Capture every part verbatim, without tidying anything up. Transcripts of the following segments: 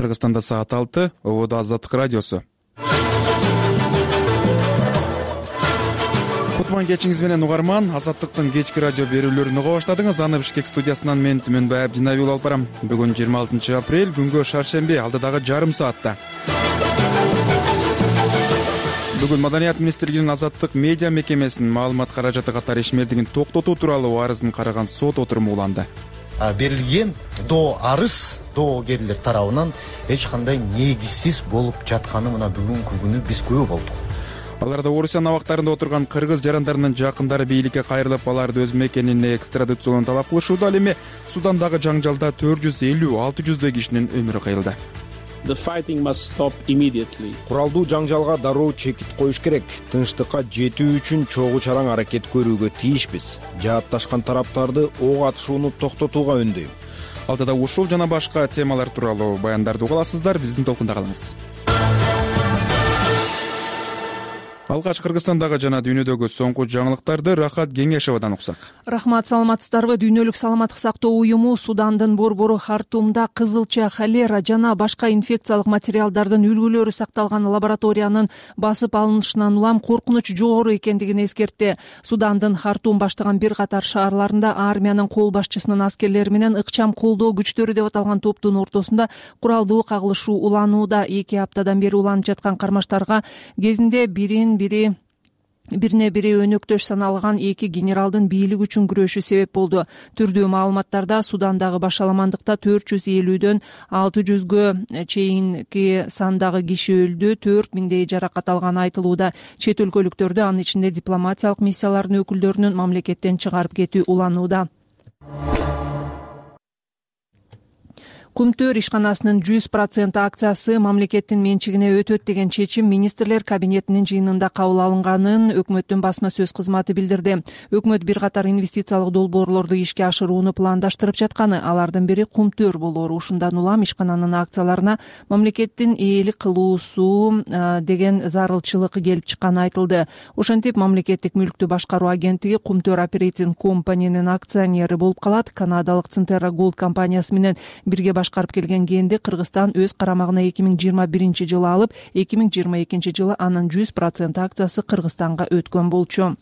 Кыргызстанда саат алты, Ободо Азаттык радиосу. Кутман кечиңиз менен угарман, Азаттыктын кечки радио берүүлөрүн уга баштадыңыз. Аны Бишкек студиясынан мен Түмөнбай Абдинаби алып барам. Бүгүн жыйырма алтынчы апрель, күнгө шаршемби, алдыдагы жарым саатта. Бүгүн Маданият министрлигинин Азаттык медиа мекемесинин маалымат каражаты катары ишмердигин токтотуу тууралуу арызын караган сот отуруму уланды. Берилген доо арыз доогерлер тарабынан эч кандай негизсиз болуп жатканы мына бүгүнкү күнү биз күбө болдук. Аларда Орусиянын абактарында отурган кыргыз жарандарынын жакындары бийликке кайрылып, аларды өз мекенине экстрадициялоону талап кылышууда. Ал эми Судандагы жаңжалда төрт жүз элүү алты жүздөй кишинин өмүрү кыйылды. Куралдуу жаңжалга дароо чекит коюш керек. Тынчтыкка жетүү үчүн чогуу чараң аракет көрүүгө тийишпиз. Жаатташкан тараптарды ок атышууну токтотууга үндөйм. Алдыда ушул жана башка темалар тууралуу баяндарды уга аласыздар. Биздин толкунда калыңыз. Алгач Кыргызстандагы жана дүйнөдөгү соңку жаңылыктарды Рахат Кеңешевадан уксак. Рахмат, саламатсыздарбы? Дүйнөлүк саламаттык сактоо уюму Судандын борбору Хартумда кызылча, холера жана башка инфекциялык материалдардын үлгүлөрү сакталган лабораториянын басып алынышынан улам коркунуч жогору экендигин эскертти. Судандын Хартум баштаган бир катар шаарларында армиянын кол башчысынын аскерлери менен ыкчам колдоо күчтөрү деп аталган топтун ортосунда куралдуу кагылышуу уланууда. Эки аптадан бери уланып жаткан кармаштарга кезинде бирин бири бирине бири өнөктөш саналган эки генералдын бийлик үчүн күрөшү себеп болду. Түрдүү маалыматтарда Судандагы башаламандыкта төрт жүз элүүдөн алты жүзгө чейинки сандагы киши өлдү, төрт миңдей жаракат алганы айтылууда. Чет өлкөлүктөрдү, анын ичинде дипломатиялык миссиялардын өкүлдөрүнүн мамлекеттен чыгарып кетүү уланууда. Кумтөр ишканасынын жүз процент акциясы мамлекеттин менчигине өтөт деген чечим министрлер кабинетинин жыйынында кабыл алынганын өкмөттүн басма сөз кызматы билдирди. Өкмөт бир катар инвестициялык долбоорлорду ишке ашырууну пландаштырып жатканы, алардын бири Кумтөр болору. Ушундан улам ишкананын акцияларына мамлекеттин ээлик кылуусу деген зарылчылык келип чыкканы айтылды. Ошентип, мамлекеттик мүлктү башкаруу агенттиги Кумтөр Оперейтинг Компанинин акционери болуп калат. Канадалык Центерра Голд компаниясы менен бирге башкарып келген кенди Кыргызстан өз карамагына эки миң жыйырма биринчи жылы алып, эки миң жыйырма экинчи жылы анын жүз процент акциясы Кыргызстанга өткөн болчу.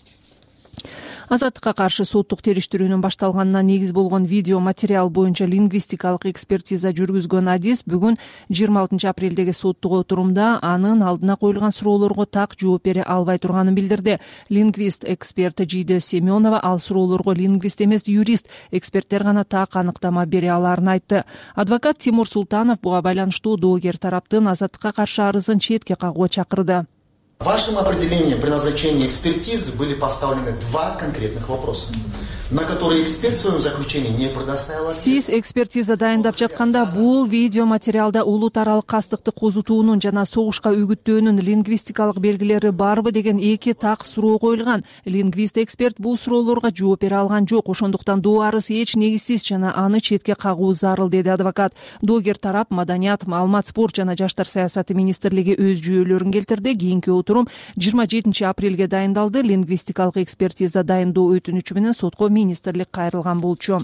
Азаттыкка каршы соттук териштирүүнүн башталганына негиз болгон видео материал боюнча лингвистикалык экспертиза жүргүзгөн адис бүгүн жыйырма алтынчы апрелдеги соттук отурумда анын алдына коюлган суроолорго так жооп бере албай турганын билдирди. Лингвист эксперт Жийде Семенова ал суроолорго лингвист эмес, юрист эксперттер гана так аныктама бере аларын айтты. Адвокат Тимур Султанов буга байланыштуу доогер тараптын Азаттыкка каршы арызын четке кагууга чакырды. Вашим определением при назначении экспертизы были поставлены два конкретных вопроса, на которые эксперт в своем заключении не предоставил. Сиз экспертиза дайындап жатканда бул видео материалда улут аралык кастыкты козутуунун жана согушка үгүттөөнүн лингвистикалык белгилери барбы деген эки так суроо коюлган. Лингвист эксперт бул суроолорго жооп бере алган жок. Ошондуктан доо арыз эч негизсиз жана аны четке кагуу зарыл, деди адвокат. Доогер тарап Маданият, маалымат, спорт жана жаштар саясаты министрлиги өз жүйөлөрүн келтирди. Кийинки отурум жыйырма жетинчи апрелге дайындалды. Лингвистикалык экспертиза дайындоо өтүнүчү менен сотко министрлик кайрылган болчу.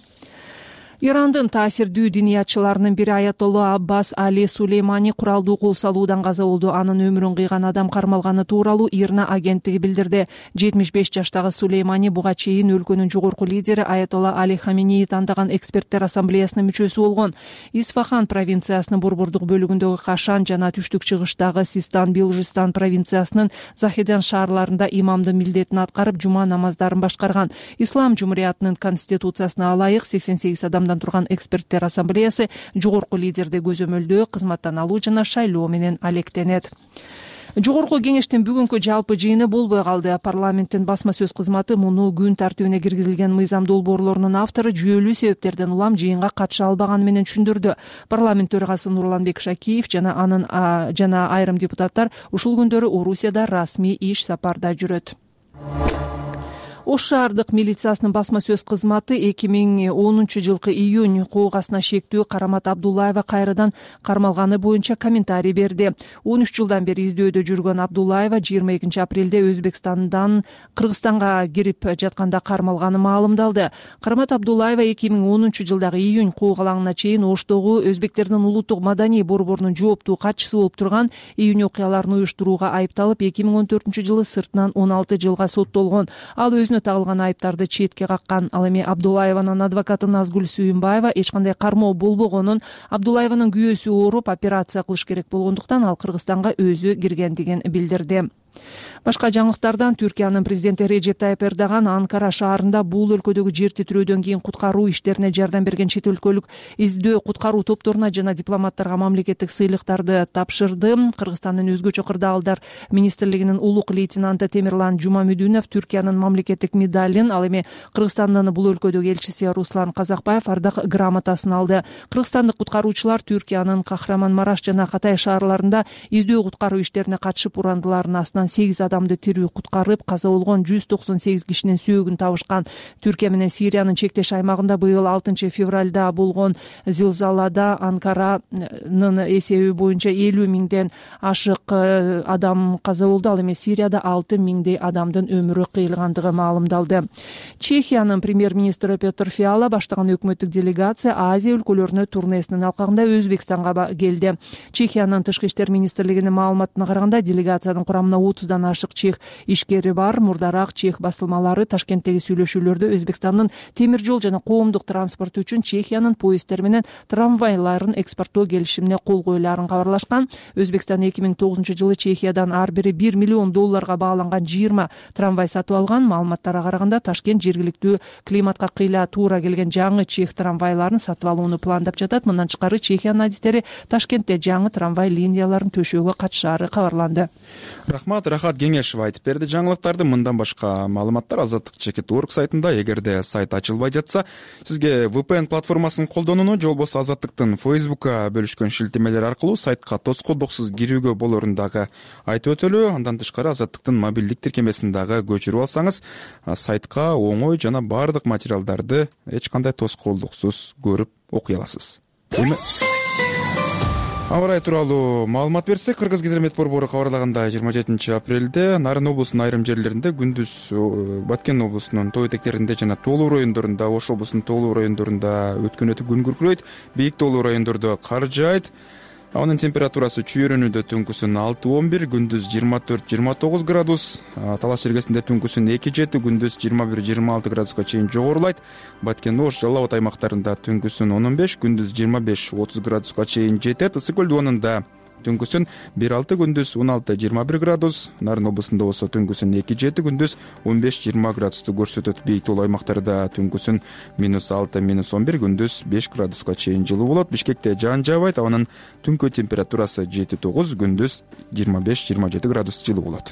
Ирандын таасирдүү диниятчыларынын бири Аятолла Аббас Али Сулеймани куралдуу кол салуудан каза болду. Анын өмүрүн кыйган адам кармалганы тууралуу Ирна агенттиги билдирди. жетимиш беш жаштагы Сулеймани буга чейин өлкөнүн жогорку лидери Аятолла Али Хаменеи тандаган эксперттер ассамблеясынын мүчөсү болгон. Исфахан провинциясынын борбордук бөлүгүндөгү Кашан жана түштүк чыгыштагы Систан Билжистан провинциясынын Захедян шаарларында имамдын милдетин аткарып, жума намаздарын башкарган. Ислам жумуриятынын конституциясына ылайык сексен сегиз адам турган эксперттер ассамблеясы жогорку лидерди көзөмөлдөө, кызматтан алуу жана шайлоо менен алектенет. Жогорку кеңештин бүгүнкү жалпы жыйыны болбой калды. Парламенттин басма сөз кызматы муну күн тартибине киргизилген мыйзам долбоорлорунун автору жүйөлүү себептерден улам жыйынга катыша албаганы менен түшүндүрдү. Парламент төрагасы Нурланбек Шакиев жана анын жана айрым депутаттар ушул күндөрү Орусияда расмий иш сапарда жүрөт. Ош шаардык милициясынын басма сөз кызматы эки миң онунчу жылкы июнь куугасына шектүү Карамат Абдуллаева кайрадан кармалганы боюнча комментарий берди. он үч жылдан бери издөөдө жүргөн Абдуллаева жыйырма экинчи апрелде Өзбекстандан Кыргызстанга кирип жатканда кармалганы маалымдалды. Карамат Абдуллаева эки миң онунчу жылдагы июнь куугалаңына чейин Оштогу өзбектердин улуттук маданий борборунун жооптуу катчысы болуп турган июнь окуяларын уюштурууга айыпталып, эки миң он төртүнчү жылы сыртынан он алты жылга соттолгон. Ал өзүнө тагылган айыптарды четке каккан. Ал эми Абдуллаеванын адвокаты Назгүл Сүйүнбаева эч кандай кармоо болбогонун, Абдуллаеванын күйөөсү ооруп операция кылыш керек болгондуктан ал Кыргызстанга өзү киргендигин билдирди. Башка жаңылыктардан Түркиянын президенти Режеп Тайып Эрдоган Анкара шаарында бул өлкөдөгү жер титирөөдөн кийин куткаруу иштерине жардам берген чет өлкөлүк издөө куткаруу топторуна жана дипломаттарга мамлекеттик сыйлыктарды тапшырды. Кыргызстандын өзгөчө кырдаалдар министрлигинин улук лейтенанты Темирлан Жумамүдүнов Түркиянын мамлекеттик медалин, ал эми Кыргызстандын бул өлкөдөгү элчиси Руслан Казакбаев ардак грамотасын алды. Кыргызстандык куткаруучулар Түркиянын Кахраман-Мараш жана Катай шаарларында издөө куткаруу иштерине катышып урандылардын астынан сегиз адамды тирүү куткарып, каза болгон жүз токсон сегиз кишинин сөөгүн табышкан. Түркия менен Сириянын чектеш аймагында быйыл алтынчы февралда болгон зилзалада Анкаранын эсеби боюнча элүү миңден ашык адам каза болду. Ал эми Сирияда алты миңдей адамдын өмүрү кыйылгандыгы маалымдалды. Чехиянын премьер-министри Петр Фиала баштаган өкмөттүк делегация Азия өлкөлөрүнө турнесинин алкагында Өзбекстанга келди. Чехиянын тышкы иштер министрлигинин маалыматына караганда, делегациянын курамына отуздан ашык чех ишкери бар. Мурдараак чех басылмалары Ташкенттеги сүйлөшүүлөрдө Өзбекстандын темир жол жана коомдук транспорт үчүн Чехиянын поезддери менен трамвайларын экспорттоо келишимине кол коюларын кабарлашкан. Өзбекстан эки миң тогузунчу жылы Чехиядан ар бири бир миллион долларга бааланган жыйырма трамвай сатып алган. Маалыматтарга караганда, Ташкент жергиликтүү климатка кыйла туура келген жаңы чех трамвайларын сатып алууну пландап жатат. Мындан тышкары Чехиянын адистери Ташкентте жаңы трамвай линияларын төшөөгө катышаары кабарланды. Рахмат, Рахат Кеңешева айтып берди жаңылыктарды. Мындан башка маалыматтар Азаттык чекит точка орг сайтында. Эгерде сайт ачылбай жатса, сизге ви пи эн платформасын колдонууну же болбосо Азаттыктын Фейсбукка бөлүшкөн шилтемелер аркылуу сайтка тоскоолдуксуз кирүүгө болорун дагы айтып өтөлү. Андан тышкары Азаттыктын мобилдик тиркемесин дагы көчүрүп алсаңыз, сайтка оңой жана баардык материалдарды эч кандай тоскоолдуксуз көрүп окуй аласыз. Аба ырайы тууралуу маалымат берсек, Кыргыз гидромет борбору кабарлагандай, жыйырма жетинчи апрелде Нарын облусунун айрым жерлеринде, күндүз Баткен облусунун тоо этектеринде жана Тоолуу райондорунда, Ош облусунун Тоолуу райондорунда өткөн өтүп күн күркүрөйт. Бийик тоолуу райондордо кар жаайт. Анын температурасы чүйөрүнүүдө түнкүсүн алты он бир, күндүз жыйырма төрт жыйырма тогуз градус, Талаш жергесинде түнкүсүн эки жети, күндүз жыйырма бир жыйырма алты градуска чейин жогорулайт. Баткен, Ош, Жалал Абад аймактарында түнкүсүн он он беш, күндүз жыйырма беш отуз градуска чейин жетет. Ысык көл дуанында түнкүсүн бир алты, күндүз он алты жыйырма бир градус, Нарын облусунда болсо түнкүсүн эки жети, күндүз он беш жыйырма градусту көрсөтөт. Бийик тоолуу аймактарда түнкүсүн минус алты минус он бир, күндүз беш градуска чейин жылуу болот. Бишкекте жаан жаабайт, абанын түнкү температурасы жети тогуз, күндүз жыйырма беш жыйырма жети градус жылуу болот.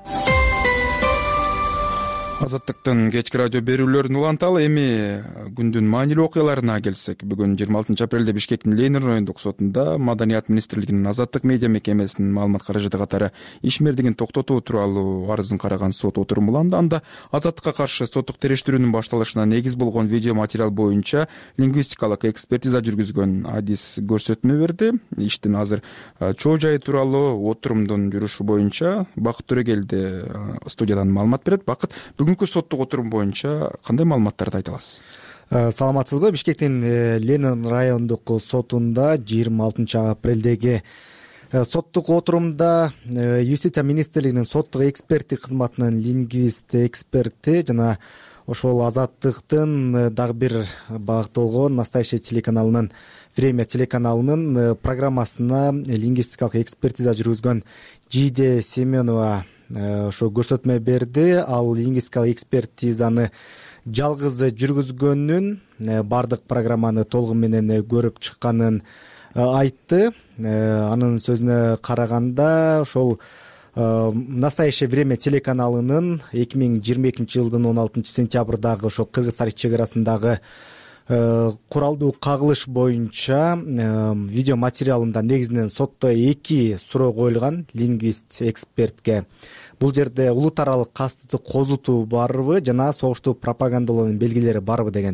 Азаттыктын кечки радио берүүлөрүн уланталы. Эми күндүн маанилүү окуяларына келсек, бүгүн жыйырма алтынчы апрелде Бишкектин Ленин райондук сотунда Маданият министрлигинин Азаттык медиа мекемесинин маалымат каражаты катары ишмердигин токтотуу тууралуу арызын караган сот отуруму уланды. Анда Азаттыкка каршы соттук териштирүүнүн башталышына негиз болгон видео материал боюнча лингвистикалык экспертиза жүргүзгөн адис көрсөтмө берди. Иштин азыр чоо жайы тууралуу отурумдун жүрүшү боюнча Бакыт Төрөгелди студиядан маалымат берет. Бакыт, бүгүнкү соттук отурум боюнча кандай маалыматтарды айта аласыз? Саламатсызбы? Бишкектин Ленин райондук сотунда жыйырма алтынчы апрелдеги соттук отурумда Юстиция министрлигинин соттук эксперттик кызматынын лингвист эксперти жана ошол Азаттыктын дагы бир багытталган Настоящее телеканалынын Время телеканалынын программасына лингвистикалык экспертиза жүргүзгөн Жиде Семенова ошо көрсөтмө берди. Ал лингвистикалык экспертизаны жалгыз жүргүзгөнүн, бардык программаны толугу менен көрүп чыкканын айтты. Анын сөзүнө караганда, ошол Настоящее время телеканалынын эки миң жыйырма экинчи жылдын он алтынчы сентябрдагы ошол Кыргыз Тарых чек арасындагы куралдуу кагылыш боюнча видео материалында негизинен сотто эки суроо коюлган лингвист экспертке. Бул жерде улут аралык кастыкты козутуу барбы жана согушту пропагандалоонун белгилери барбы деген.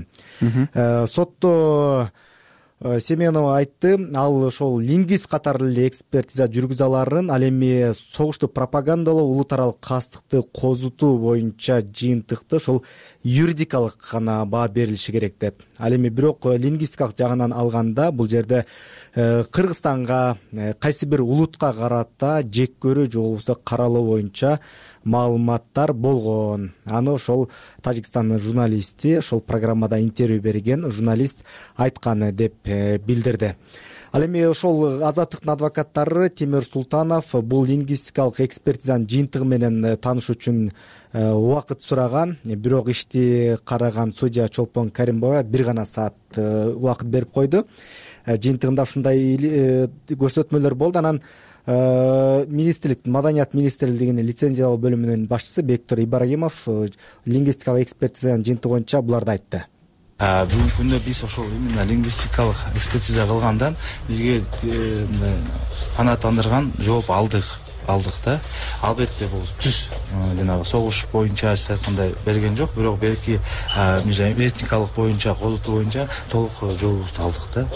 Сотто Семенова айтты, ал ошол лингвист катары эле экспертиза жүргүзө аларын, ал эми согушту пропагандалоо, улут аралык кастыкты козутуу боюнча жыйынтыкты ошол юридикалык гана баа берилиши керек деп. Ал эми бирок лингвистикалык жагынан алганда бул жерде Кыргызстанга кайсы бир улутка карата жек көрүү же болбосо каралоо боюнча маалыматтар болгон. Аны ошол Тажикстандын журналисти, ошол программада интервью берген журналист айткан деп билдирди. Ал эми ошол Азаттыктын адвокаттары Тимир Султанов бул лингвистикалык экспертизанын жыйынтыгы менен таанышуу үчүн убакыт сураган, бирок ишти караган судья Чолпон Каримбаева бир гана саат убакыт берип койду. Жыйынтыгында ушундай көрсөтмөлөр болду. Анан министрлик, Маданият министрлигинин лицензиялоо бөлүмүнүн башчысы Бектур Ибрагимов лингвистикалык экспертизанын жыйынтыгы боюнча буларды айтты. Бүгүнкү күндө биз ошол именно лингвистикалык экспертиза кылгандан бизге канааттандырган жооп алдык алдык да. Албетте бул түз жанагы согуш боюнча сиз айткандай берген жок, бирок белки этникалык боюнча, козутуу боюнча толук жообубузду алдык да.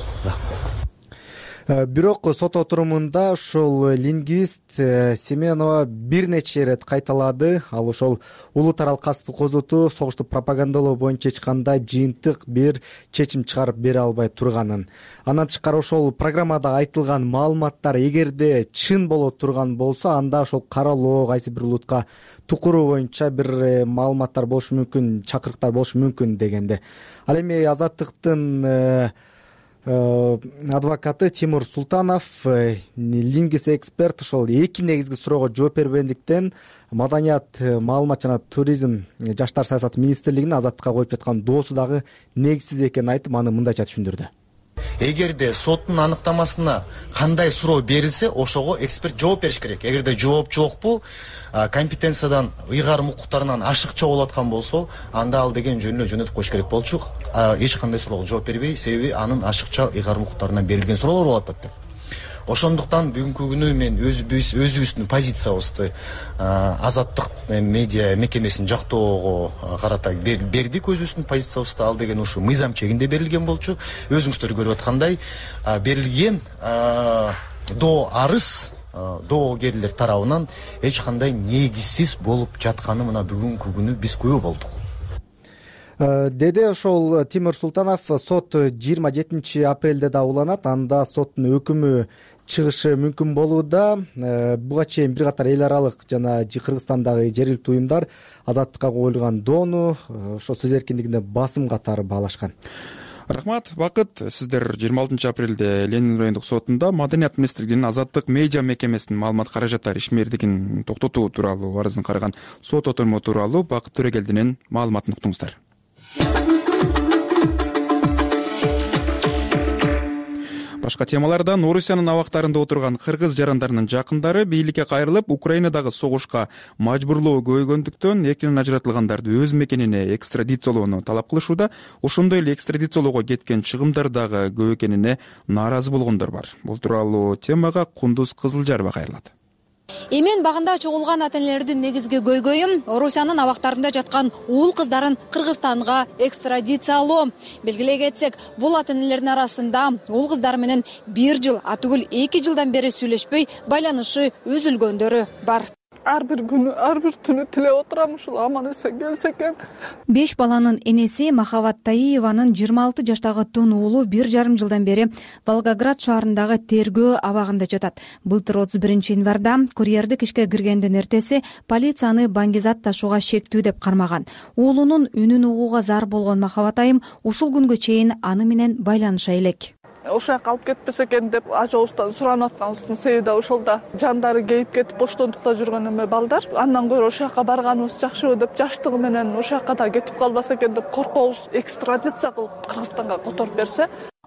Бирок сот отурумунда ошол лингвист Семенова бир нече ирет кайталады. Ал ошол улут аралык кастыкты козутуу, согушту пропагандалоо боюнча эч кандай жыйынтык бир чечим чыгарып бере албай турганын. Андан тышкары ошол программада айтылган маалыматтар эгерде чын боло турган болсо, анда ошол каралоо, кайсы бир улутка тукуруу боюнча бир маалыматтар болушу мүмкүн, чакырыктар болушу мүмкүн дегенде. Ал эми Азаттыктын адвокаты Тимур Султанов, лингвист эксперт, ошол эки негизги суроого жооп бербегендиктен Маданият, маалымат жана туризм, жаштар саясаты министрлигинин Азаттыкка коюп жаткан доосу дагы негизсиз экенин айтып, аны мындайча түшүндүрдү. Эгерде соттун аныктамасына кандай суроо берилсе, ошого эксперт жооп бериш керек. Эгерде жооп жокпу, компетенциядан, ыйгарым укуктарынан ашыкча болуп аткан болсо, анда ал деген жөнүнө жөнөтүп коюш керек болчу. Эч кандай суроого жооп бербей, себеби анын ашыкча ыйгарым укуктарынан берилген суроолор болуп атат деп. Ошондуктан бүгүнкү күнү мен өзүбүз өзүбүздүн позициябызды Азаттык медиа мекемесин жактоого карата бердик. Өзүбүздүн позициябызды ал деген ушу мыйзам чегинде берилген болчу. Өзүңүздөр көрүп аткандай берилген доо арыз доогерлер тарабынан эч кандай негизсиз болуп жатканы мына бүгүнкү күнү биз күбө болдук. Деди ошол Тимир Султанов. Сот жыйырма жетинчи апрелде да уланат. Анда соттун өкүмү чыгышы мүмкүн болууда. Буга чейин бир катар эл аралык жана Кыргызстандагы жергиликтүү уюмдар Азаттыкка коюлган доону ошо сөз эркиндигине басым катары баалашкан. Рахмат, Бакыт. Сиздер жыйырма алтынчы апрелде Ленин райондук сотунда Маданият министрлигинин Азаттык медиа мекемесинин маалымат каражаттары ишмердигин токтотуу тууралуу арызын караган сот отуруму тууралуу Бакыт Төрөгелдинин маалыматын уктуңуздар. Башка темалардан Орусиянын абактарында отурган кыргыз жарандарынын жакындары бийликке кайрылып, Украинадагы согушка мажбурлоо көбөйгөндүктөн эркинен ажыратылгандарды өз мекенине экстрадициялоону талап кылышууда. Ошондой эле экстрадициялоого кеткен чыгымдар дагы көп экенине нааразы болгондор бар. Бул тууралуу темага Кундуз Кызылжарова кайрылат. Эмен багында чогулган ата-энелердин негизги көйгөйү Орусиянын абактарында жаткан уул кыздарын Кыргызстанга экстрадициялоо. Белгилей кетсек, бул ата-энелердин арасында уул кыздар менен бир жыл, атүгүл эки жылдан бери сүйлөшпөй байланышы үзүлгөндөрү бар. Ар бир күнү, ар бир түнү тилеп отурам, ушул аман эсен келсе экен. Беш баланын энеси Махабат Таиеванын жыйырма алты жаштагы тун уулу бир жарым жылдан бери Волгоград шаарындагы тергөө абагында жатат. Былтыр отуз биринчи январда курьердик ишке киргенден эртеси полицияны баңгизат ташууга шектүү деп кармаган. Уулунун үнүн угууга зар болгон Махабат айым ушул күнгө чейин аны менен байланыша элек. Ошол жака алып кетпесе экен деп ажообуздан суранып атканыбыздын себеби да ошол да. Жандары кейип кетип боштондукта жүргөн эме балдар. Андан көрө ошол жака барганыбыз жакшыбы деп, жаштыгы менен ошол жака да кетип калбаса экен деп коркобуз. Экстрадиция кылып Кыргызстанга которуп берсе.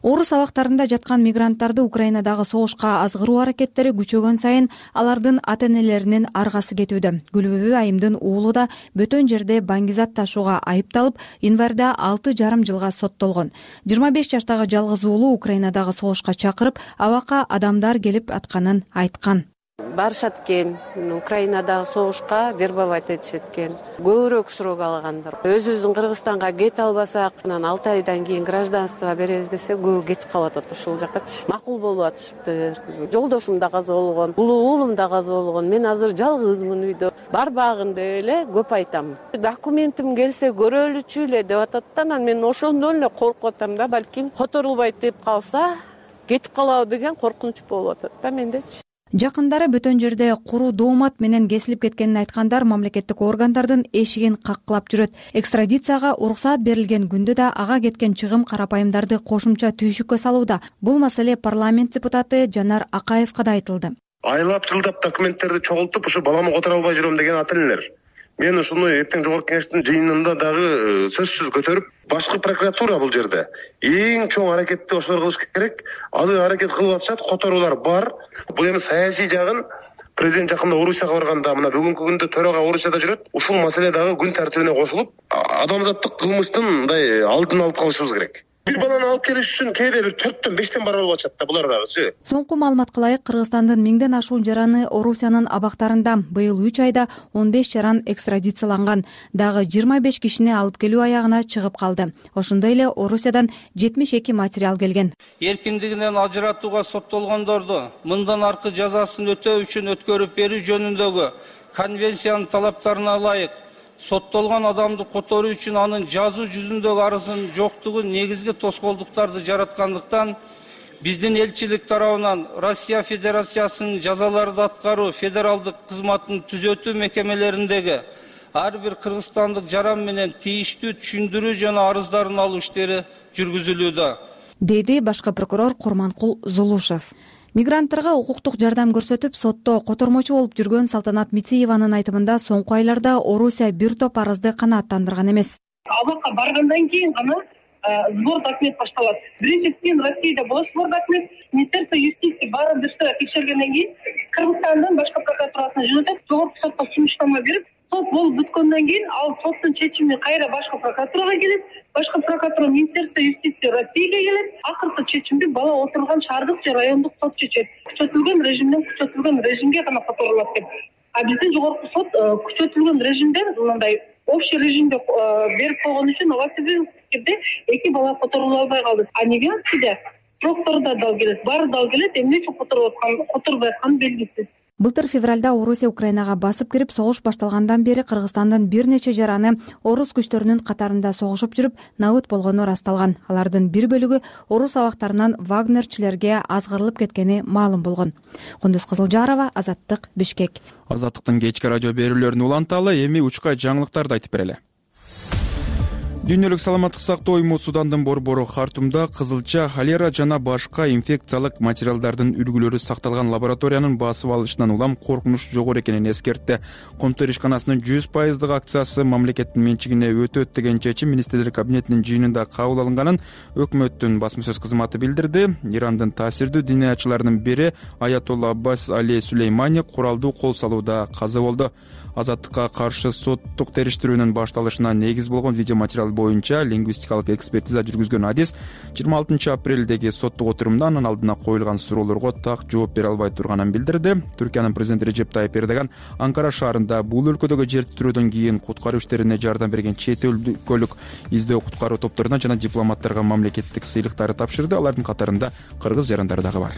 Орус абактарында жаткан мигранттарды Украинадагы согушка азгыруу аракеттери күчөгөн сайын алардын ата-энелеринин аргасы кетүүдө. Гүлбүбү Айымдын уулу да бөтөн жерде баңгизат ташууга айыпталып, январда алты жарым жылга соттолгон. жыйырма беш жаштагы жалгыз уулу Украинадагы согушка чакырып, абакка адамдар келип атканын айткан. Барышат экен, Украинадагы согушка вербовать этишет экен. Көбүрөөк срок алгандар. Өзүбүздүн Кыргызстанга кете албасак, анан алты айдан кийин гражданство беребиз десе, көбү кетип калып атат ушул жакачы. Макул болуп атышыптыр. Жолдошум да каза болгон, улуу уулум да каза болгон. Мен азыр жалгызмын үйдө. Барбагын деп эле көп айтам. Документим келсе көрөлүчү эле деп атат да, анан мен ошондон эле коркуп атам да, балким которулбайт деп калса, кетип калабы деген коркунуч болуп атат да мендечи. Жакындары бөтөн жерде куру доомат менен кесилип кеткенин айткандар мамлекеттик органдардын эшигин каккылап жүрөт. Экстрадицияга уруксаат берилген күндө да ага кеткен чыгым карапайымдарды кошумча түйшүккө салууда. Бул маселе парламент депутаты Жанар Акаевка да айтылды. Айлап жылдап документтерди чогултуп, ушу баламы которо албай жүрөм деген ата-энелер. Мен ушуну эртең жогорку кеңештин жыйынында дагы сөзсүз көтөрүп, башкы прокуратура бул жерде эң чоң аракетти ошолор кылыш керек. Азыр аракет кылып атышат, которуулар бар. Бул эми саясий жагын президент жакында Орусияга барганда, мына бүгүнкү күндө төрага Орусияда жүрөт. Ушул маселе дагы күн тартибине кошулуп, адамзаттык кылмыштын мындай алдын алып калышыбыз керек. Бир баланы алып келиш үчүн кээде бир төрттөн бештен барып алып атышат да булар дагычы. Соңку маалыматка ылайык, Кыргызстандын миңден ашуун жараны Орусиянын абактарында быйыл үч айда он беш жаран экстрадицияланган. Дагы жыйырма беш кишини алып келүү аягына чыгып калды. Ошондой эле Орусиядан жетимиш эки материал келген. Эркиндигинен ажыратууга соттолгондорду мындан аркы жазасын өтөө үчүн өткөрүп берүү жөнүндөгү конвенциянын талаптарына ылайык соттолгон адамды которуу үчүн анын жазуу жүзүндөгү арызынын жоктугу негизги тоскоолдуктарды жараткандыктан биздин элчилик тарабынан Россия Федерациясынын жазаларды аткаруу федералдык кызматтын түзөтүү мекемелериндеги ар бир кыргызстандык жаран менен тийиштүү түшүндүрүү жана арыздарын алуу иштери жүргүзүлүүдө, деди башкы прокурор Курманкул Зулушев. Мигранттарга укуктук жардам көрсөтүп, сотто котормочу болуп жүргөн Салтанат Митиеванын айтымында соңку айларда Орусия бир топ арызды канааттандырган эмес. Абакка баргандан кийин гана сбор документ башталат. Биринчи сен Россияда болуш сбор документ, Министерство юстиции баарын дұрыстап текшергенден кийин Кыргызстандын башкы прокуратурасына жөнөтөт, жогорку сотко сунуштама берип, сот болуп бүткөндөн кийин ал соттун чечими кайра башкы прокуратурага келет, башкы прокуратура Министерство юстиции Россияга келет, акыркы чечимди бала отурган шаардык же райондук сот чечет. Күчөтүлгөн режимден күчөтүлгөн режимге гана которулат деп. А биздин жогорку сот күчөтүлгөн режимден мындай общий режимде берип койгон үчүн Новосибирскиде эки бала которулуп албай калды. А Невянскиде сроктор да дал келет, баары дал келет, эмне үчүн которулуп аткан, которбай атканы белгисиз. Былтыр февралда Орусия Украинага басып кирип, согуш башталгандан бери Кыргызстандын бир нече жараны орус күчтөрүнүн катарында согушуп жүрүп, набыт болгону ырасталган. Алардын бир бөлүгү орус абактарынан вагнерчилерге азгырылып кеткени маалым болгон. Кундуз Кызылжарова, Азаттык, Бишкек. Азаттыктын кечки радио берүүлөрүн уланталы, эми учка жаңылыктарды айтып берели. Дүйнөлүк саламаттык сактоо уюму Судандын борбору Хартумда кызылча, холера жана башка инфекциялык материалдардын үлгүлөрү сакталган лабораториянын басып алышынан улам коркунуч жогору экенин эскертти. Комтор ишканасынын жүз пайыздык акциясы мамлекеттин менчигине өтөт деген чечим министрлер кабинетинин жыйынында кабыл алынганын өкмөттүн басма сөз кызматы билдирди. Ирандын таасирдүү диниячыларынын бири Аятолла Аббас Али Сулеймани куралдуу кол салууда каза болду. Азаттыкка каршы соттук териштирүүнүн башталышына негиз болгон видеоматериал боюнча лингвистикалык экспертиза жүргүзгөн адис жыйырма алтынчы апрелдеги соттук отурумда анын алдына коюлган суроолорго так жооп бере албай турганын билдирди. Түркиянын президенти Режеп Тайип Эрдоган Анкара шаарында бул өлкөдөгү жер титирөөдөн кийин куткаруу иштерине жардам берген чет өлкөлүк издөө куткаруу топторуна жана дипломаттарга мамлекеттик сыйлыктарды тапшырды. Алардын катарында кыргыз жарандары дагы бар.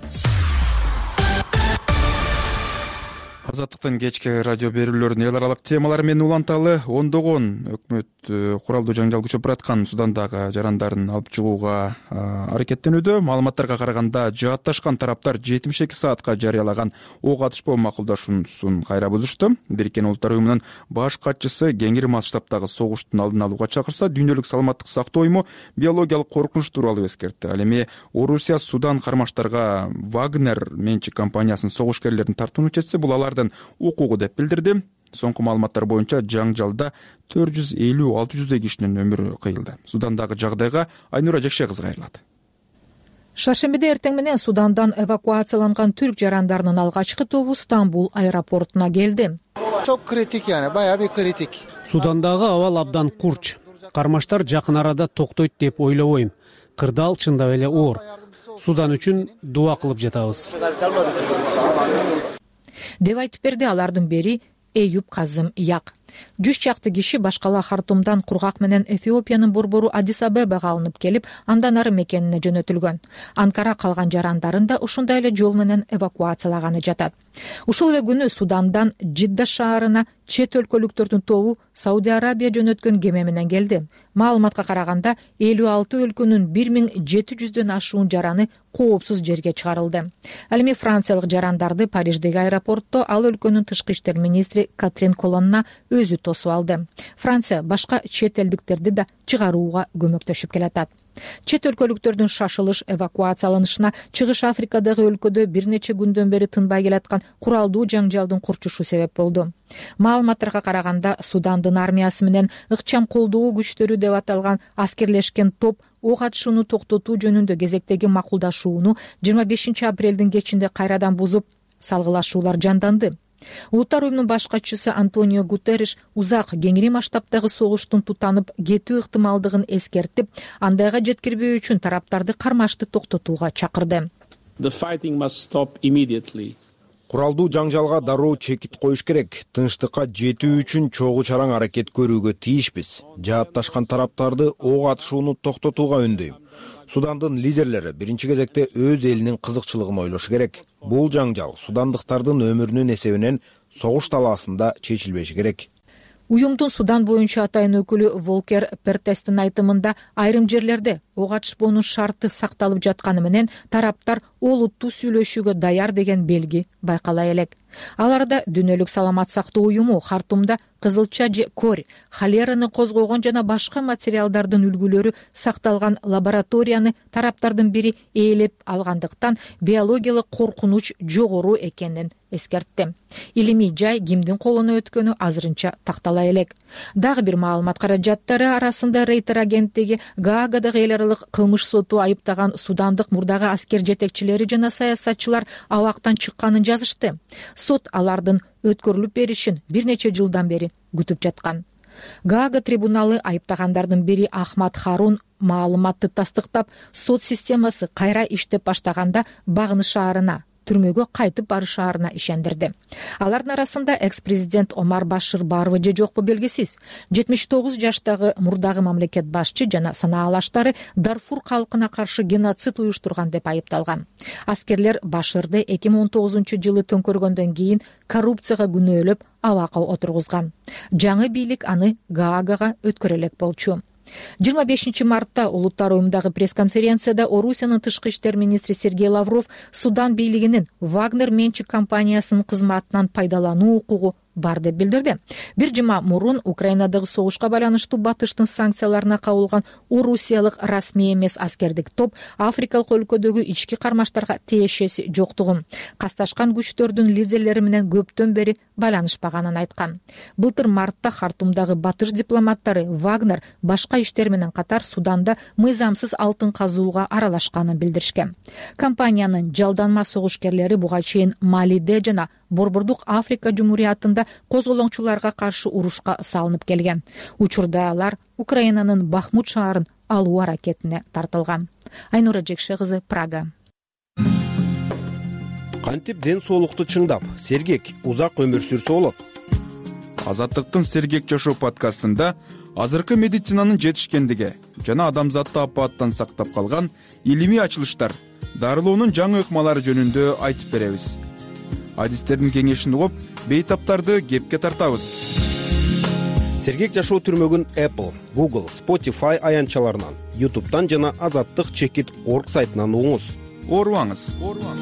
Азаттыктын кечки радио берүүлөрүнүн эл аралык темалары менен уланталы. Ондогон өкмөт куралдуу жаңжал күчөп бараткан Судандагы жарандарын алып чыгууга аракеттенүүдө. Маалыматтарга караганда жаатташкан тараптар жетимиш эки саатка жарыялаган ок атышпоо макулдашуусун кайра бузушту. Бириккен Улуттар уюмунун баш катчысы кеңири масштабтагы согуштун алдын алууга чакырса, Дүйнөлүк саламаттык сактоо уюму биологиялык коркунуч тууралуу эскертти. Ал эми Орусия Судан кармаштарга Вагнер менчик компаниясынын согушкерлерин тартууну чечсе, бул алардын укугу деп билдирди. Соңку маалыматтар боюнча жаңжалда төрт жүз элүү алты жүздөй кишинин өмүрү кыйылды. Судандагы жагдайга Айнура Жекше кызы кайрылат. Шаршембиде эртең менен Судандан эвакуацияланган түрк жарандарынын алгачкы тобу Стамбул аэропортуна келди. Çok kritik yani, bayağı bir kritik. Судандагы абал абдан курч. Кармаштар жакын арада токтойт деп ойлобойм. Кырдаал чындап эле оор. Судан үчүн дуа кылып жатабыз. Деп айтып берди алардын бири Эюп Казым Як. Жүз чакты киши башкала Хартумдан кургак менен Эфиопиянын борбору Адис Абебага алынып келип, андан ары мекенине жөнөтүлгөн. Анкара калган жарандарын да ушундай эле жол менен эвакуациялаганы жатат. Ушул эле күнү Судандан Жидда шаарына чет өлкөлүктөрдүн тобу Сауди Арабия жөнөткөн кеме менен келди. Маалыматка караганда элүү алты өлкөнүн бир миң жети жүздөн ашуун жараны коопсуз жерге чыгарылды. Ал эми франциялык жарандарды Париждеги аэропортто ал өлкөнүн тышкы иштер министри Катрин Колонна өзү тосуп алды. Франция башка чет элдиктерди да чыгарууга көмөктөшүп келатат. Чет өлкөлүктөрдүн шашылыш эвакуацияланышына Чыгыш Африкадагы өлкөдө бир нече күндөн бери тынбай келаткан куралдуу жаңжалдын курчушу себеп болду. Маалыматтарга караганда Судандын армиясы менен ыкчам колдоо күчтөрү деп аталган аскерлешкен топ ок атышууну токтотуу жөнүндө кезектеги макулдашууну жыйырма бешинчи апрелдин кечинде кайрадан бузуп, салгылашуулар жанданды. Улуттар уюмунун баш катчысы Антонио Гутерриш узак кеңири масштабдагы согуштун тутанып кетүү ыктымалдыгын эскертип, андайга жеткирбөө үчүн тараптарды кармашты токтотууга чакырды. Куралдуу жаңжалга дароо чекит коюш керек. Тынчтыкка жетүү үчүн чогуу чараң аракет көрүүгө тийишпиз. Жаатташкан тараптарды ок атышууну токтотууга үндөйм. Судандын лидерлери биринчи кезекте өз элинин кызыкчылыгын ойлошу керек. Бул жаңжал судандыктардын өмүрүнүн эсебинен согуш талаасында чечилбеши керек. Уюмдун Судан боюнча атайын өкүлү Волкер Пертестин айтымында айрым жерлерде ок атышпоонун шарты сакталып жатканы менен тараптар олуттуу сүйлөшүүгө даяр деген белги байкала элек. Аларда Дүйнөлүк саламат сактоо уюму Хартумда кызылча же кор, холераны козгогон жана башка материалдардын үлгүлөрү сакталган лабораторияны тараптардын бири ээлеп алгандыктан биологиялык коркунуч жогору экенин эскертти. Илимий жай кимдин колуна өткөнү азырынча тактала элек. Дагы бир маалымат каражаттары арасында Рейтер агенттиги Гаагадагы эл аралык кылмыш соту айыптаган судандык мурдагы аскер жетекчилери жана саясатчылар абактан чыкканын жазышты. Сот алардын өткөрүлүп беришин бир нече жылдан бери күтүп жаткан. Гаага трибуналы айыптагандардын бири Ахмад Харун маалыматты тастыктап, сот системасы кайра иштеп баштаганда Багны шаарына, түрмөгө кайтып барышаарына ишендирди. Алардын арасында экс-президент Омар Башир барбы же жокпу белгисиз. жетимиш тогуз жаштагы мурдагы мамлекет башчы жана санаалаштары Дарфур калкына каршы геноцид уюштурган деп айыпталган. Аскерлер Баширди эки миң он тогузунчу жылы төңкөргөндөн кийин коррупцияга күнөөлөп абакка отургузган. Жаңы бийлик аны Гаагага өткөрө элек болчу. жыйырма бешинчи мартта Улуттар уюмундагы пресс-конференцияда Орусиянын тышкы иштер министри Сергей Лавров Судан бийлигинин Вагнер менчик компаниясынын кызматынан пайдалануу укугу бар деп билдирди. Бир жыма мурун Украинадагы согушка байланыштуу батыштын санкцияларына кабылган орусиялык расмий эмес аскердик топ Африкалык өлкөдөгү ички кармаштарга тиешеси жоктугун, касташкан күчтөрдүн лидерлери менен көптөн бери байланышпаганын айткан. Былтыр мартта Хартумдагы батыш дипломаттары Вагнер башка иштер менен катар Суданда мыйзамсыз алтын казууга аралашканын билдиришкен. Компаниянын жалданма согушкерлери буга чейин Малиде жана Борбордук Африка Жумуриятында козголоңчуларга каршы урушка салынып келген. Учурда алар Украинанын Бахмут шаарын алуу аракетине тартылган. Айнура Жекше кызы, Прага. Кантип ден соолукту чыңдап, сергек, узак өмүр сүрсө болот? Азаттыктын Сергек жашоо подкастында азыркы медицинанын жетишкендиги жана адамзатты апааттан сактап калган илимий ачылыштар, дарылоонун жаңы ыкмалары жөнүндө айтып беребиз. Адистердин кеңешин угуп, бейтаптарды кепке тартабыз. Сергек жашоо түрмөгүн Apple, Google, Spotify аянтчаларынан, YouTube'дан жана азаттык чекит точка орг сайтынан угуңуз. Оорубаңыз.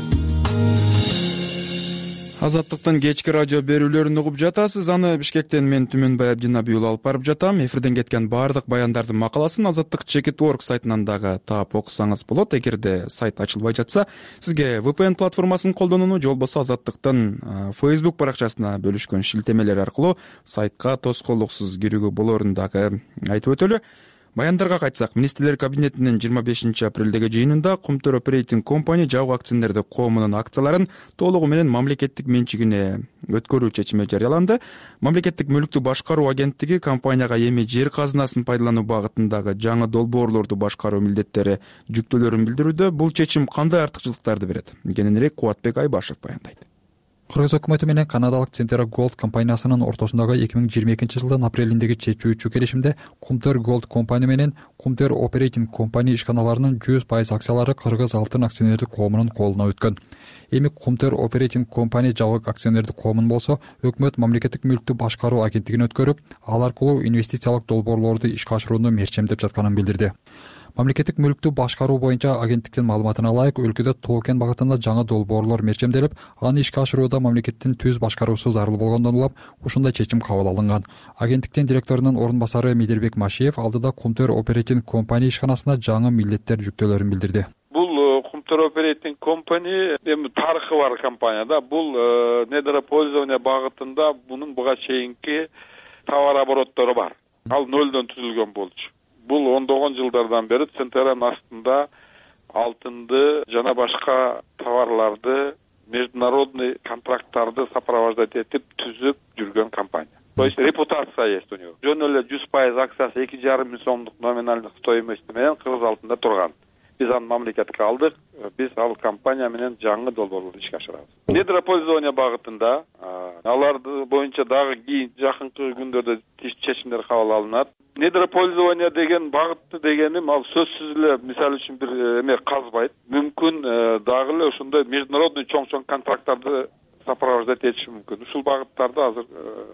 Азаттыктын кечки радио берүүлөрүн угуп жатасыз. Аны Бишкектен мен Түмөнбай Абдинабий уулу алып барып жатам. Эфирден кеткен баардык баяндардын макаласын азаттык чекит точка орг сайтынан дагы таап окусаңыз болот. Эгерде сайт ачылбай жатса, сизге ви пи эн платформасын колдонууну же болбосо Азаттыктын Facebook баракчасына бөлүшкөн шилтемелер аркылуу сайтка тоскоолдуксуз кирүүгө болорун дагы айтып өтөлү. Баяндарга кайтсак, министрлер кабинетинин жыйырма бешинчи апрелдеги жыйынында Кумтөр Operating Company жабык акционердик коомунун акцияларын толугу менен мамлекеттик менчигине өткөрүү чечими жарыяланды. Мамлекеттик мүлктү башкаруу агенттиги компанияга эми жер казынасын пайдалануу багытындагы жаңы долбоорлорду башкаруу милдеттери жүктөөлөрүн билдирүүдө. Бул чечим кандай артыкчылыктарды берет? Кененирээк Кубатбек Айбашев баяндайт. Кыргыз өкмөтү менен канадалык Centera Gold компаниясынын ортосундагы эки миң жыйырма экинчи жылдын апрелиндеги чечүүчү келишимде Кумтөр Gold Company менен Кумтөр Operating Company ишканаларынын жүз пайыз акциялары Кыргыз алтын акционердик коомунун колуна өткөн. Эми Кумтөр Operating Company жабык акционердик коомун болсо, өкмөт мамлекеттик мүлктү башкаруу агенттигин өткөрүп, ал аркылуу инвестициялык долбоорлорду ишке ашырууну мерчемдеп жатканын билдирди. Мамлекеттик мүлктү башкаруу боюнча агенттиктин маалыматына ылайык, өлкөдө токен багытында жаңы долбоорлор мерчемделип, аны ишке ашырууда мамлекеттин түз башкаруусу зарыл болгондон улам ушундай чечим кабыл алынган. Агенттиктин директорунун орун басары Медербек Машиев алдыда Кумтөр Operating Company ишканасына жаңы милдеттер жүктөөлөрүн билдирди. Бул Кумтөр Operating Company эми тарыхы бар компания да. Бул недропользование багытында бунун буга чейинки товар обороттору бар. Ал нөлдөн түзүлгөн болчу. Бул ондогон жылдардан бери Centera'нын астында алтынды жана башка товарларды, международный контракттарды сопровождать этип түзүп жүргөн компания. То есть репутация есть у него. Жөн эле жүз пайыз акциясы эки жарым миң сомдук номиналдык стоимости менен кыргыз алтында турган. Биз аны мамлекетке алдык. Биз ал компания менен жаңы долбоорлорду ишке ашырабыз. Недропользование багытында аларды боюнча дагы кийин жакынкы күндөрдө чечимдер кабыл алынат. Недропользование деген багытты дегеним ал сөзсүз эле мисалы үчүн бир эме казбайт. Мүмкүн дагы эле ошондой международный чоң-чоң контракттарды сопровождать этиши мүмкүн. Ушул багыттарды азыр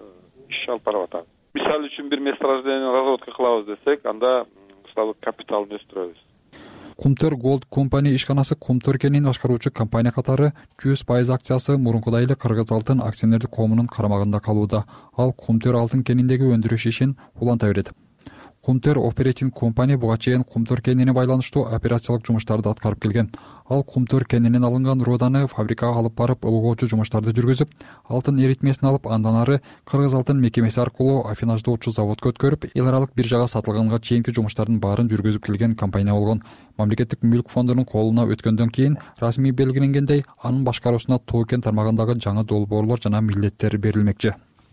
иш алып барып атабыз. Мисалы үчүн бир месторождение разработка кылабыз десек, анда мисалы капиталды өстүрөбүз. Кумтөр Gold Company ишканасы Кумтөр кенин башкаруучу компания катары жүз пайыз акциясы мурункудай эле Кыргыз алтын акционердик коомунун карамагында калууда. Ал Кумтөр алтын кениндеги өндүрүш ишин уланта берет. Кумтөр Operating Company буга чейин Кумтөр кенине байланыштуу операциялык жумуштарды аткарып келген. Ал Кумтөр кенинен алынган руданы фабрикага алып барып ылгоочу жумуштарды жүргүзүп, алтын эритмесин алып, андан ары Кыргыз алтын мекемеси аркылуу аффинаждоочу заводко өткөрүп, эл аралык биржага сатылганга чейинки жумуштардын баарын жүргүзүп келген компания болгон. Мамлекеттик мүлк фондунун колуна өткөндөн кийин расмий белгиленгендей, анын башкаруусуна токен тармагындагы жаңы долбоорлор жана милдеттер берилмекчи.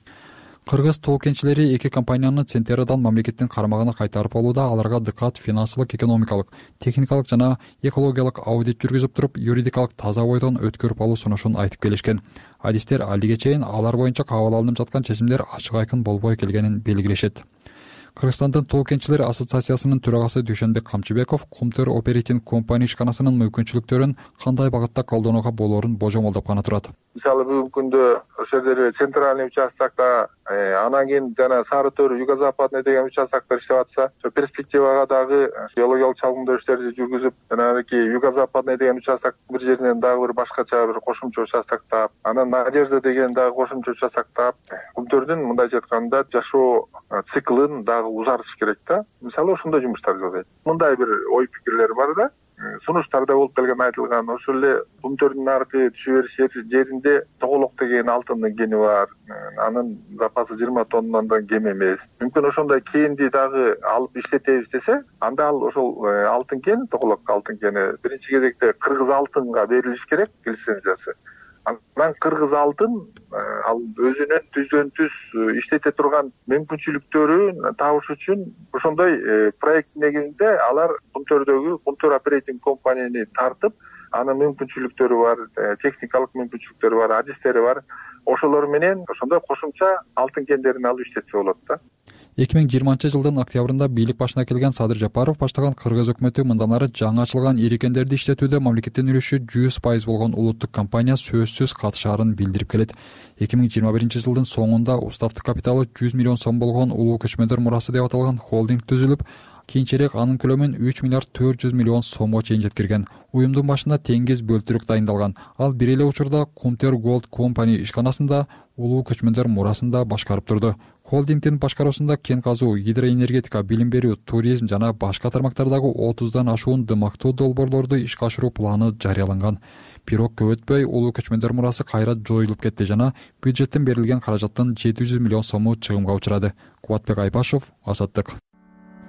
Кыргыз тоокенчилери эки компанияны Centera'дан мамлекеттин карамагына кайтарып алууда аларга дыкат финансылык, экономикалык, техникалык жана экологиялык аудит жүргүзүп туруп, юридикалык таза бойдон өткөрүп алуу сунушун айтып келишкен. Адистер алиге чейин алар боюнча кабыл алынып жаткан чечимдер ачык айкын болбой келгенин белгилешет. Кыргызстандын тоокенчилер ассоциациясынын төрагасы Дүйшөнбек Камчыбеков Кумтөр Operating Company ишканасынын мүмкүнчүлүктөрүн кандай багытта колдонууга болоорун божомолдоп гана турат. Мисалы бүгүнкү күндө ошол жерде центральный участокто, анан кийин жана Сары Төр, Юго-Западный деген участоктор иштеп атса, ошо перспективага дагы геологиялык чалгындоо иштерди жүргүзүп, жанагы Юго-Западный деген участок бир жеринен дагы бир башкача бир кошумча участок таап, анан Надежда деген дагы кошумча участок таап, Кумтөрдүн мындайча айтканда жашоо циклын дагы узартыш керек да. Мисалы ошондой жумуштар жасайт. Мындай бир ой пикирлер бар да. Сунуштарда болуп келген айтылган, ошол эле Кумтөрдүн аркы түшө бериш жеринде Тоголок деген алтындын кени бар. Анын запасы жыйырма тоннадан кем эмес. Мүмкүн ошондой кенди дагы алып иштетебиз десе, анда ал ошол алтын кен, Тоголок алтын кени биринчи кезекте Кыргыз алтынга берилиш керек лицензиясы. Анан Кыргыз алтын ал өзүнүн түздөн түз иштете турган мүмкүнчүлүктөрүн табыш үчүн ошондой проект негизинде алар Кумтөрдөгү Кумтөр Operating Company'ни тартып, анын мүмкүнчүлүктөрү бар, техникалык мүмкүнчүлүктөрү бар, адистери бар. Ошолор менен ошондой кошумча алтын кендерин алып иштетсе болот да. эки миң жыйырманчы жылдын октябрында бийлик башына келген Садыр Жапаров баштаган Кыргыз өкмөтү мындан ары жаңы ачылган ири кендерди иштетүүдө мамлекеттин үлүшү жүз пайыз болгон улуттук компания сөзсүз катышаарын билдирип келет. эки миң жыйырма биринчи жылдын соңунда уставтык капиталы жүз миллион сом болгон улуу көчмөндөр мурасы деп аталган холдинг түзүлүп, кийинчерээк анын көлөмүн үч миллиард төрт жүз миллион сомго чейин жеткирген. Уюмдун башында теңиз бөлтүрүк дайындалган. Ал бир эле учурда Кумтөр Gold Company ишканасында улуу көчмөндөр мурасында башкарып турду. Холдингдин башкаруусунда кен казуу, гидроэнергетика, билим берүү, туризм жана башка тармактардагы отуздан ашуун дымактуу долбоорлорду ишке ашыруу планы жарыяланган. Бирок көп өтпөй улуу көчмөндөр мурасы кайра жоюлуп кетти жана бюджеттен берилген каражаттын жети жүз миллион сому чыгымга учурады. Кубатбек Айбашев, Азаттык.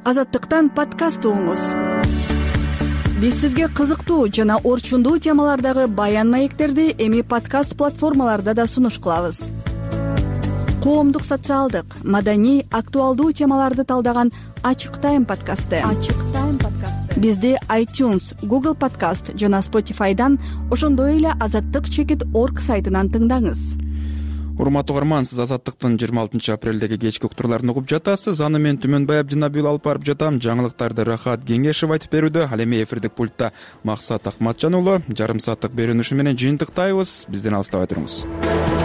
Азаттыктан подкаст угуңуз. Биз сизге кызыктуу жана орчундуу темалардагы баян маектерди эми подкаст платформаларда да сунуш кылабыз. Коомдук, социалдык, маданий, актуалдуу темаларды талдаган Ачык Тайм подкасты. Ачык Тайм подкасты. Бизди iTunes, Google Podcast жана Spotify'дан, ошондой эле азаттык чекит орг сайтынан тыңдаңыз. Урматтуу угарман, сиз Азаттыктын жыйырма алтынчы апрелдеги кечки уктурларын угуп жатасыз. Аны мен Түмөнбай Абдинабил алып барып жатам. Жаңылыктарды Рахат Кеңешев айтып берүүдө. Ал эми эфирдик пультта Максат Акматжан уулу. Жарым сааттык берүүнүшү менен жыйынтыктайбыз. Бизден алыстабай туруңуз.